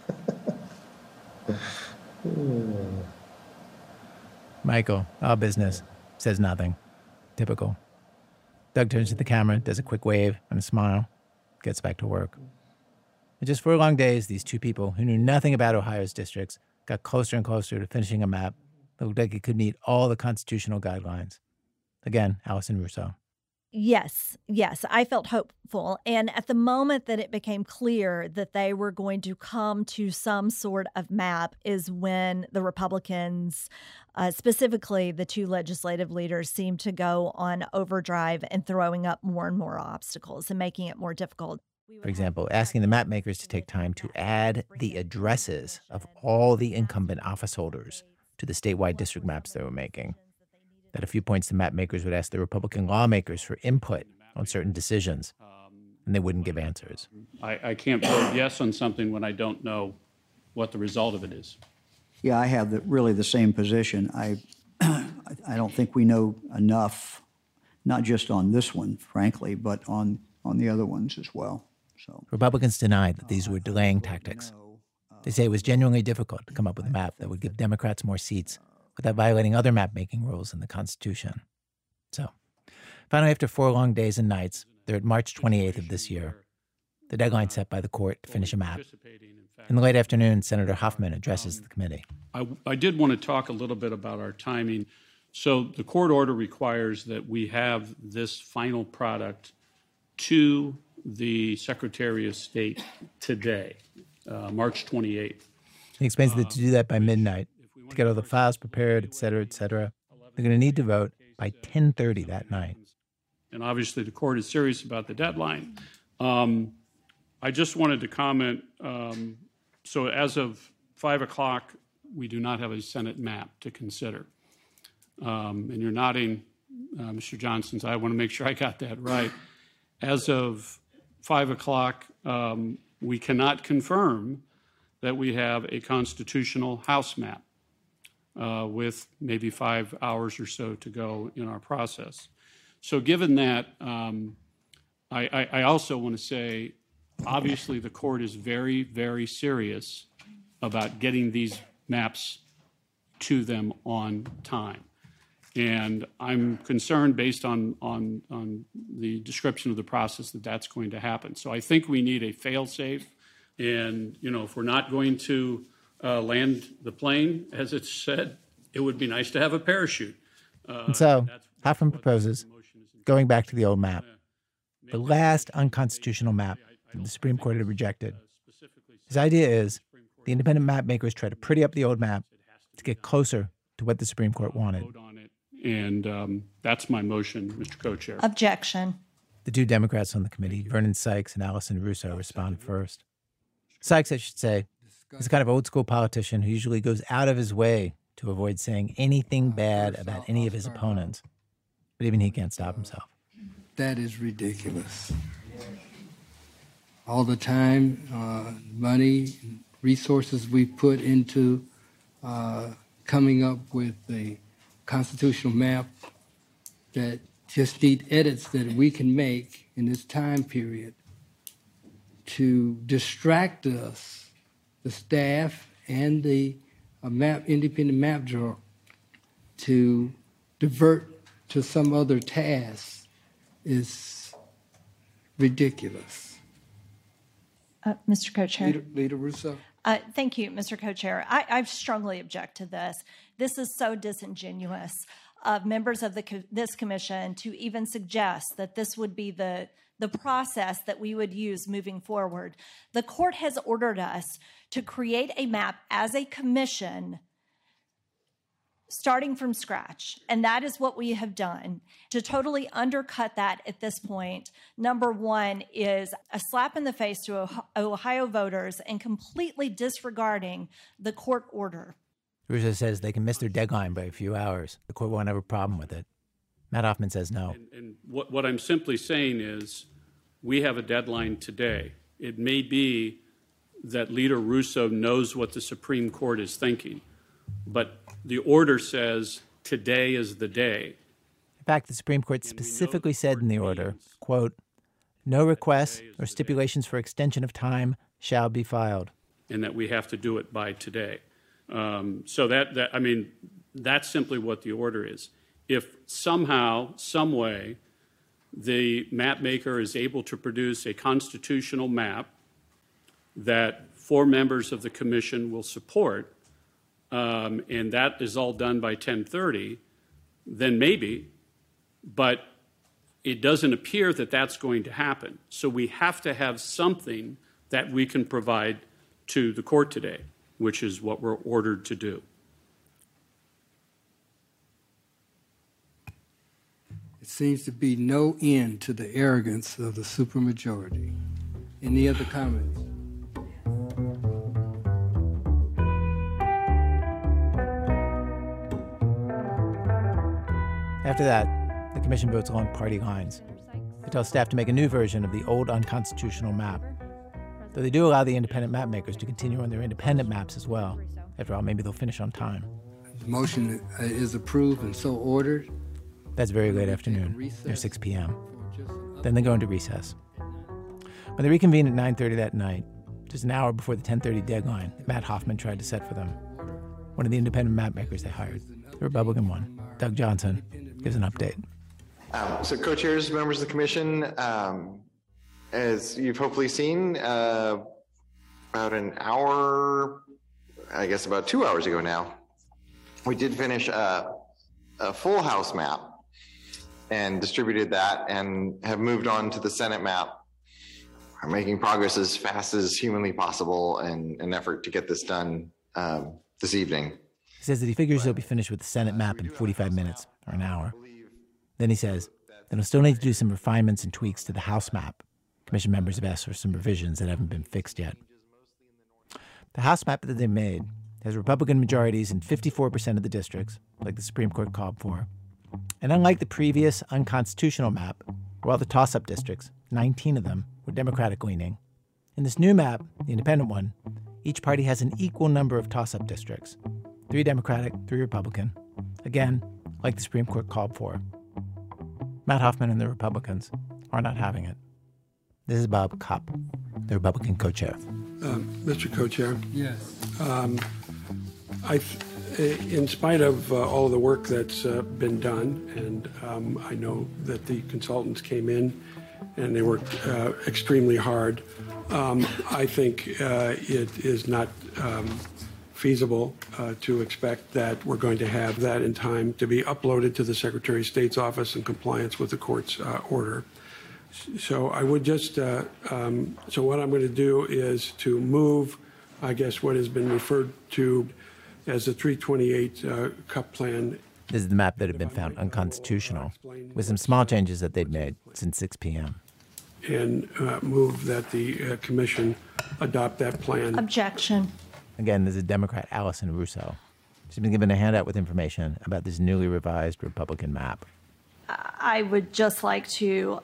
Michael, all business, says nothing. Typical. Doug turns to the camera, does a quick wave and a smile, gets back to work. And just 4 long days, these two people who knew nothing about Ohio's districts got closer and closer to finishing a map that looked like it could meet all the constitutional guidelines. Again, Allison Russo. Yes, I felt hopeful. And at the moment that it became clear that they were going to come to some sort of map is when the Republicans, specifically the two legislative leaders, seemed to go on overdrive and throwing up more and more obstacles and making it more difficult. For example, asking the map makers to take time to add the addresses of all the incumbent office holders to the statewide district maps they were making. At a few points, the map makers would ask the Republican lawmakers for input on certain decisions, and they wouldn't give answers. I can't vote yes on something when I don't know what the result of it is. Yeah, I have really the same position. I don't think we know enough, not just on this one, frankly, but on the other ones as well. So Republicans denied that these were delaying tactics. They say it was genuinely difficult to come up with a map that would give Democrats more seats without violating other map-making rules in the Constitution. So, finally, after 4 long days and nights, they're at March 28th of this year. the deadline set by the court to finish a map. In the late afternoon, Senator Huffman addresses the committee. I did want to talk a little bit about our timing. So the court order requires that we have this final product to the Secretary of State today, March 28th. He explains that to do that by midnight, to get all the files prepared, et cetera, they're going to need to vote by 10:30 that night. And obviously the court is serious about the deadline. I just wanted to comment, so as of 5 o'clock, we do not have a Senate map to consider. And you're nodding, Mr. Johnson, so I want to make sure I got that right. As of 5 o'clock, we cannot confirm that we have a constitutional House map with maybe 5 hours or so to go in our process. So given that, I also want to say, obviously the court is very, very serious about getting these maps to them on time. And I'm concerned, based on the description of the process, that that's going to happen. So I think we need a fail-safe. And, you know, if we're not going to land the plane, as it's said, it would be nice to have a parachute. And so Huffman proposes going back to the old map, the last unconstitutional map that the Supreme Court had rejected. His idea is the independent map makers try to pretty up the old map to get closer to what the Supreme Court wanted. And that's my motion, Mr. Co-Chair. Objection. The two Democrats on the committee, Vernon Sykes and Allison Russo, respond first. Sykes, I should say, is a kind of old-school politician who usually goes out of his way to avoid saying anything bad about any of his opponents. But even he can't stop himself. That is ridiculous. All the time, money, resources we put into coming up with a constitutional map that just need edits that we can make in this time period to distract us, the staff and the independent map drawer, to divert to some other task is ridiculous. Mr. Co-Chair. Leader Russo. Thank you, Mr. Co-Chair. I strongly object to this. This is so disingenuous of members of this commission to even suggest that this would be the process that we would use moving forward. The court has ordered us to create a map as a commission starting from scratch, and that is what we have done. To totally undercut that at this point, number one, is a slap in the face to Ohio voters and completely disregarding the court order. Russo says they can miss their deadline by a few hours. The court won't have a problem with it. Matt Hoffman says no. And what I'm simply saying is we have a deadline today. It may be that Leader Russo knows what the Supreme Court is thinking, but the order says today is the day. In fact, the Supreme Court specifically said in the order, quote, no requests or stipulations for extension of time shall be filed. And that we have to do it by today. So that's simply what the order is. If somehow, some way, the map maker is able to produce a constitutional map that 4 members of the commission will support, and that is all done by 10:30, then maybe, but it doesn't appear that that's going to happen. So we have to have something that we can provide to the court today, which is what we're ordered to do. It seems to be no end to the arrogance of the supermajority. Any other comments? After that, the commission votes along party lines. They tell staff to make a new version of the old unconstitutional map. Though they do allow the independent map makers to continue on their independent maps as well. After all, maybe they'll finish on time. The motion is approved and so ordered. That's very late afternoon, near 6 p.m. Then they go into recess. When they reconvene at 9:30 that night, just an hour before the 10:30 deadline that Matt Hoffman tried to set for them, one of the independent map makers they hired, the Republican one, Doug Johnson, gives an update. So co-chairs, members of the commission, as you've hopefully seen, about an hour, I guess about 2 hours ago now, we did finish a full House map and distributed that and have moved on to the Senate map. We're making progress as fast as humanly possible in an effort to get this done this evening. He says that he figures he'll be finished with the Senate map in 45 minutes or an hour. Then he says that he'll still need to do some refinements and tweaks to the House map. Commission members have asked for some revisions that haven't been fixed yet. The House map that they made has Republican majorities in 54% of the districts, like the Supreme Court called for. And unlike the previous unconstitutional map, where all the toss-up districts, 19 of them, were Democratic-leaning, in this new map, the independent one, each party has an equal number of toss-up districts. 3 Democratic, 3 Republican. Again, like the Supreme Court called for. Matt Hoffman and the Republicans are not having it. This is Bob Kopp, the Republican co-chair. Mr. Co-chair. Yes. In spite of all of the work that's been done, and I know that the consultants came in and they worked extremely hard, I think it is not feasible to expect that we're going to have that in time to be uploaded to the Secretary of State's office in compliance with the court's order. So I would just, so what I'm going to do is to move, I guess, what has been referred to as the 328 CUP plan. This is the map that had been found unconstitutional, with some small changes that they'd made since 6 p.m. And move that the commission adopt that plan. Objection. Again, this is Democrat Allison Russo. She's been given a handout with information about this newly revised Republican map. I would just like to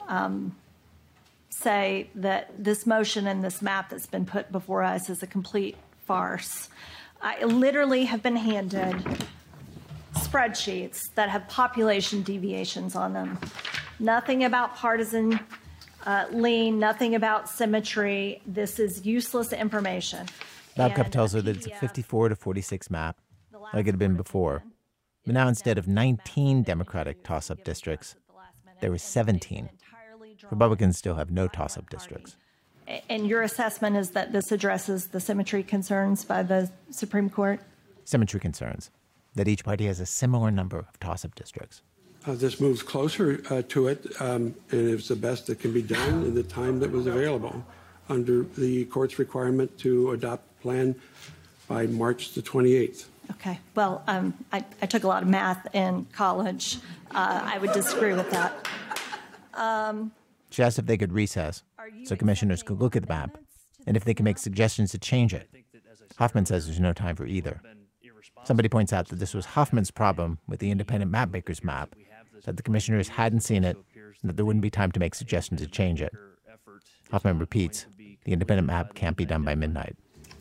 say that this motion and this map that's been put before us is a complete farce. I literally have been handed spreadsheets that have population deviations on them. Nothing about partisan lean, nothing about symmetry. This is useless information. Bob Kopp tells her that it's a 54 to 46 map, like it had been before. But now instead of 19 Democratic toss-up districts, there were 17. Republicans still have no toss-up districts. And your assessment is that this addresses the symmetry concerns by the Supreme Court? Symmetry concerns, that each party has a similar number of toss-up districts. This moves closer to it, and it's the best that can be done in the time that was available under the court's requirement to adopt the plan by March the 28th. Okay. Well, I took a lot of math in college. I would disagree with that. She asked if they could recess so commissioners could look at the map and if they can make suggestions to change it. Hoffman says there's no time for either. Somebody points out that this was Hoffman's problem with the independent mapmaker's map, that the commissioners hadn't seen it and that there wouldn't be time to make suggestions to change it. Hoffman repeats, the independent map can't be done by midnight.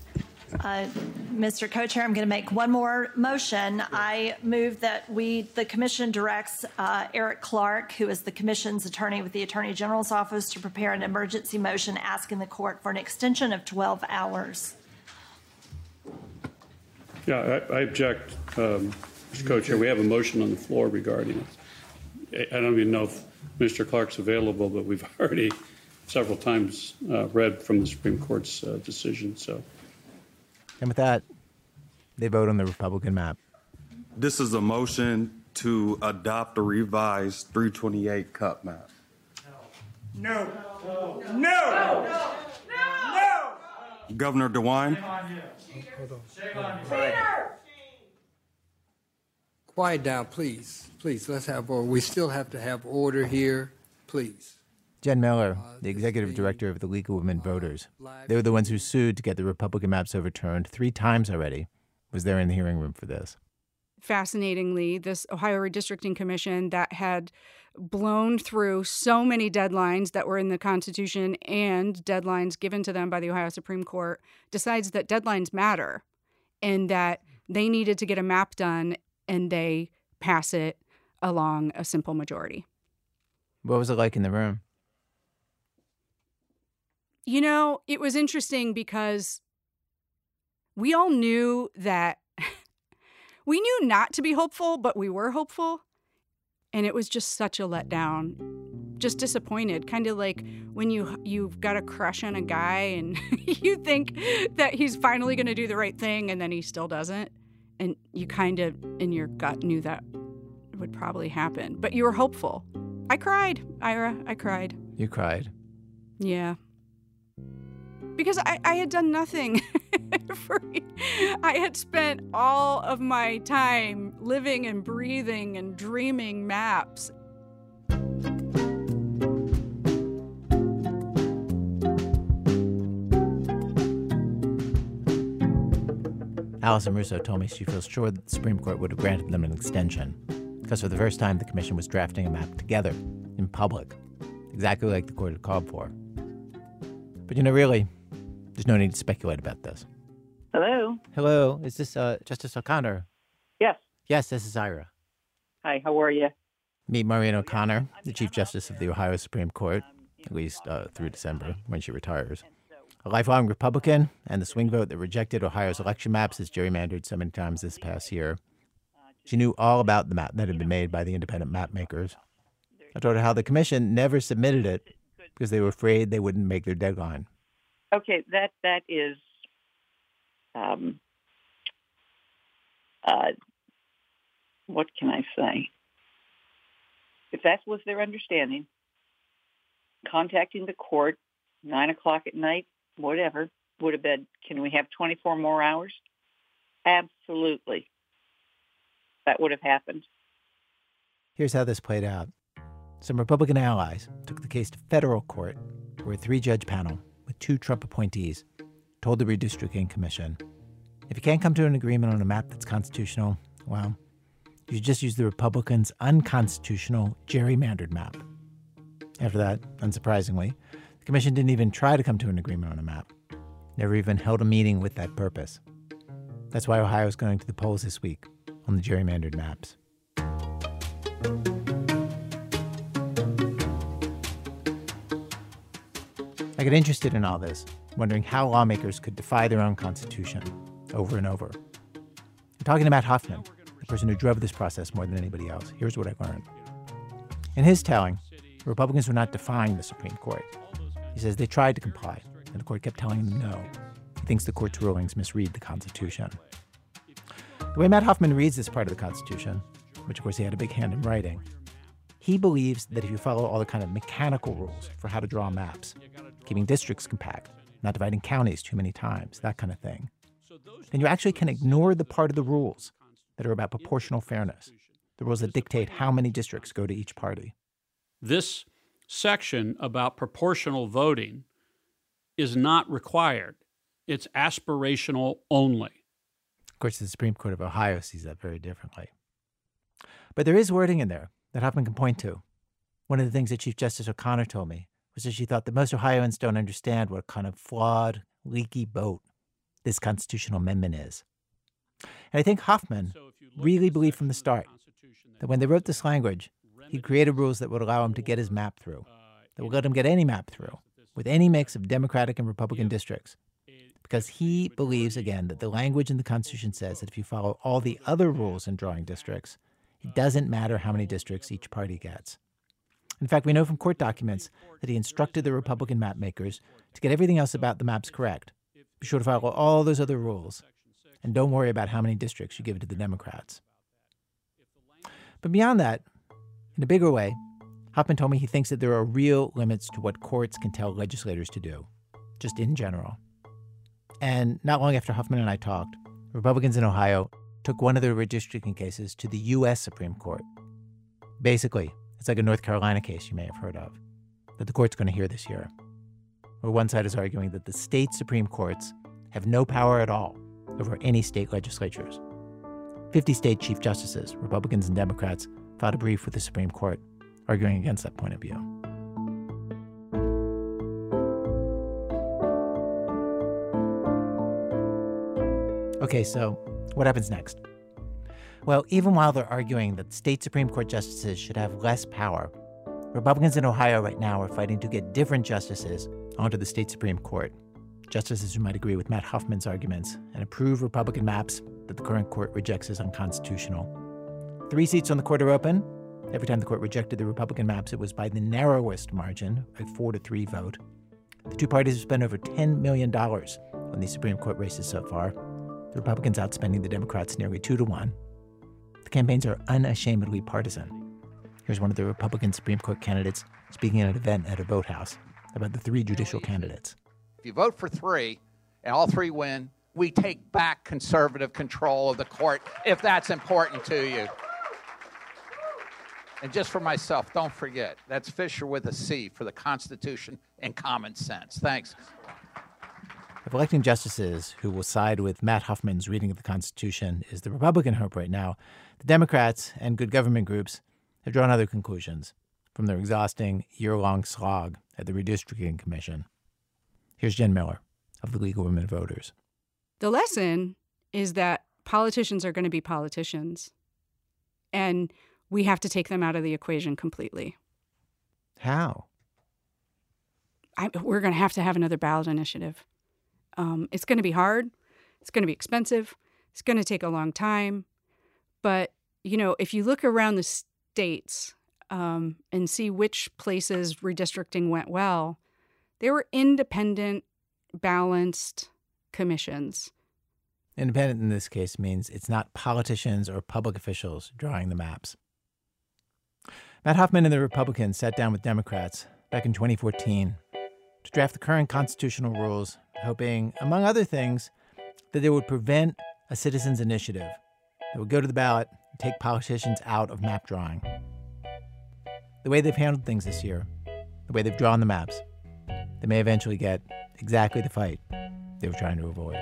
Mr. Co-Chair, I'm going to make one more motion. I move that the Commission directs Eric Clark, who is the Commission's attorney with the Attorney General's office, to prepare an emergency motion asking the court for an extension of 12 hours. Yeah, I object, Mr. Co-Chair. We have a motion on the floor regarding it. I don't even know if Mr. Clark's available, but we've already several times read from the Supreme Court's decision. So. And with that, they vote on the Republican map. This is a motion to adopt a revised 328 CUP map. No. No. No. No. No. Governor DeWine. Quiet down, please. Please, let's have order. We still have to have order here. Please. Jen Miller, the executive director of the League of Women Voters, they were the ones who sued to get the Republican maps overturned 3 times already, was there in the hearing room for this. Fascinatingly, this Ohio Redistricting Commission that had blown through so many deadlines that were in the Constitution and deadlines given to them by the Ohio Supreme Court decides that deadlines matter and that they needed to get a map done, and they pass it along a simple majority. What was it like in the room? You know, it was interesting because we all knew that we knew not to be hopeful, but we were hopeful. And it was just such a letdown just disappointed, kind of like when you've got a crush on a guy and you think that he's finally going to do the right thing and then he still doesn't. And you kind of, in your gut, knew that would probably happen. But you were hopeful. I cried, Ira. I cried. You cried? Yeah. Because I had done nothing. I had spent all of my time living and breathing and dreaming maps. Allison Russo told me she feels sure that the Supreme Court would have granted them an extension because for the first time the commission was drafting a map together in public, exactly like the court had called for. But really, there's no need to speculate about this. Hello? Hello, is this Justice O'Connor? Yes. Yes, this is Ira. Hi, how are you? Meet Maureen O'Connor, the Chief Justice of the Ohio Supreme Court, at least through December, when she retires. A lifelong Republican, and the swing vote that rejected Ohio's election maps as gerrymandered so many times this past year. She knew all about the map that had been made by the independent map makers. I told her how the commission never submitted it because they were afraid they wouldn't make their deadline. Okay, that is what can I say? If that was their understanding, contacting the court 9 o'clock at night, whatever, would have been, can we have 24 more hours? Absolutely. That would have happened. Here's how this played out. Some Republican allies took the case to federal court, where a 3-judge panel with 2 Trump appointees told the Redistricting Commission, if you can't come to an agreement on a map that's constitutional, well, you should just use the Republicans' unconstitutional gerrymandered map. After that, unsurprisingly, the commission didn't even try to come to an agreement on a map, never even held a meeting with that purpose. That's why Ohio's going to the polls this week on the gerrymandered maps. I got interested in all this, wondering how lawmakers could defy their own constitution over and over. I'm talking to Matt Hoffman, the person who drove this process more than anybody else. Here's what I learned. In his telling, the Republicans were not defying the Supreme Court. He says they tried to comply, and the court kept telling them no. He thinks the court's rulings misread the Constitution. The way Matt Hoffman reads this part of the Constitution, which of course he had a big hand in writing, he believes that if you follow all the kind of mechanical rules for how to draw maps, keeping districts compact, not dividing counties too many times, that kind of thing, then you actually can ignore the part of the rules that are about proportional fairness, the rules that dictate how many districts go to each party. This section about proportional voting is not required. It's aspirational only. Of course, the Supreme Court of Ohio sees that very differently. But there is wording in there that Hoffman can point to. One of the things that Chief Justice O'Connor told me was that she thought that most Ohioans don't understand what kind of flawed, leaky boat this constitutional amendment is. And I think Hoffman really believed from the start that when they wrote this language, he'd created rules that would allow him to get his map through, that would let him get any map through, with any mix of Democratic and Republican districts. Because he believes, again, that the language in the Constitution says that if you follow all the other rules in drawing districts, it doesn't matter how many districts each party gets. In fact, we know from court documents that he instructed the Republican map makers to get everything else about the maps correct. Be sure to follow all those other rules, and don't worry about how many districts you give to the Democrats. But beyond that, in a bigger way, Hoffman told me he thinks that there are real limits to what courts can tell legislators to do, just in general. And not long after Hoffman and I talked, Republicans in Ohio took one of their redistricting cases to the U.S. Supreme Court. Basically, it's like a North Carolina case you may have heard of, that the court's going to hear this year, where one side is arguing that the state Supreme Courts have no power at all over any state legislatures. 50 state chief justices, Republicans and Democrats, filed a brief with the Supreme Court, arguing against that point of view. Okay, so what happens next? Well, even while they're arguing that state Supreme Court justices should have less power, Republicans in Ohio right now are fighting to get different justices onto the state Supreme Court, justices who might agree with Matt Hoffman's arguments and approve Republican maps that the current court rejects as unconstitutional. 3 seats on the court are open, Every time the court rejected the Republican maps, it was by the narrowest margin, a 4-3 vote. The two parties have spent over $10 million on these Supreme Court races so far. The Republicans outspending the Democrats nearly 2-1. The campaigns are unashamedly partisan. Here's one of the Republican Supreme Court candidates speaking at an event at a vote house about the three judicial candidates. If you vote for three and all three win, we take back conservative control of the court if that's important to you. And just for myself, don't forget, that's Fisher with a C for the Constitution and common sense. Thanks. If electing justices who will side with Matt Huffman's reading of the Constitution is the Republican hope right now, the Democrats and good government groups have drawn other conclusions from their exhausting year-long slog at the Redistricting Commission. Here's Jen Miller of the League of Women Voters. The lesson is that politicians are going to be politicians, and we have to take them out of the equation completely. How? We're going to have another ballot initiative. It's going to be hard. It's going to be expensive. It's going to take a long time. But, you know, if you look around the states and see which places redistricting went well, they were independent, balanced commissions. Independent in this case means it's not politicians or public officials drawing the maps. Matt Huffman and the Republicans sat down with Democrats back in 2014 to draft the current constitutional rules, hoping, among other things, that they would prevent a citizens' initiative that would go to the ballot and take politicians out of map drawing. The way they've handled things this year, the way they've drawn the maps, they may eventually get exactly the fight they were trying to avoid.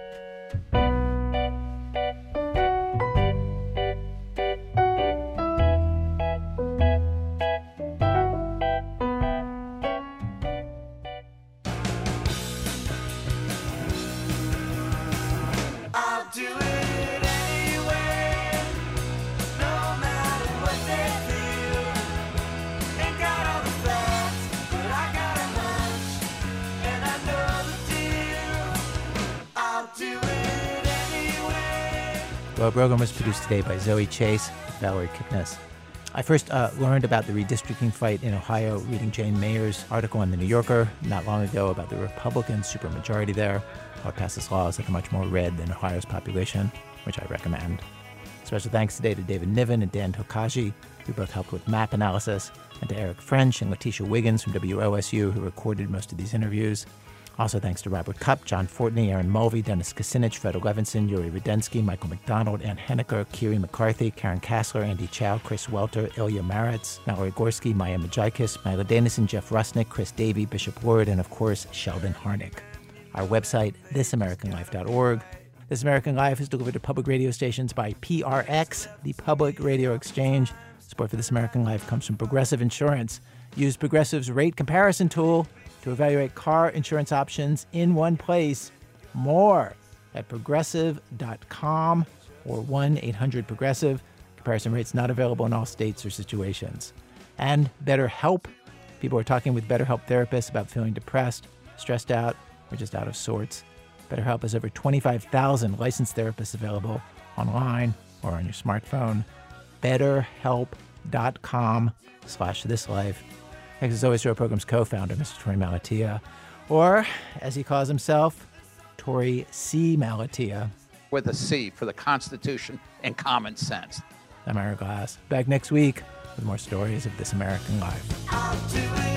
Well, the program was produced today by Zoe Chase, Valerie Kipnis. I first learned about the redistricting fight in Ohio reading Jane Mayer's article in The New Yorker not long ago about the Republican supermajority there. How it passes laws that are much more red than Ohio's population, which I recommend. Special thanks today to David Niven and Dan Tokaji, who both helped with map analysis, and to Eric French and Letitia Wiggins from WOSU, who recorded most of these interviews. Also thanks to Robert Cupp, John Fortney, Aaron Mulvey, Dennis Kucinich, Fred Levinson, Yuri Rudensky, Michael McDonald, Ann Henniker, Kiri McCarthy, Karen Kassler, Andy Chow, Chris Welter, Ilya Maritz, Mallory Gorski, Maya Majikis, Mila Danison, Jeff Rusnick, Chris Davey, Bishop Ward, and of course, Sheldon Harnick. Our website, thisamericanlife.org. This American Life is delivered to public radio stations by PRX, the Public Radio Exchange. Support for This American Life comes from Progressive Insurance. Use Progressive's rate comparison tool to evaluate car insurance options in one place. More at progressive.com or 1-800-PROGRESSIVE. Comparison rates not available in all states or situations. And BetterHelp. People are talking with BetterHelp therapists about feeling depressed, stressed out, or just out of sorts. BetterHelp has over 25,000 licensed therapists available online or on your smartphone. BetterHelp.com/thislife. Thanks as always to our program's co-founder, Mr. Torey Malatia, or, as he calls himself, Torey C. Malatia. With a C for the Constitution and common sense. I'm Ira Glass. Back next week with more stories of This American Life.